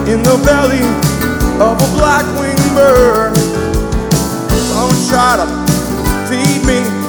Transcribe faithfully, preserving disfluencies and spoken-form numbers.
in the belly of a black-winged bird. Someone try to feed me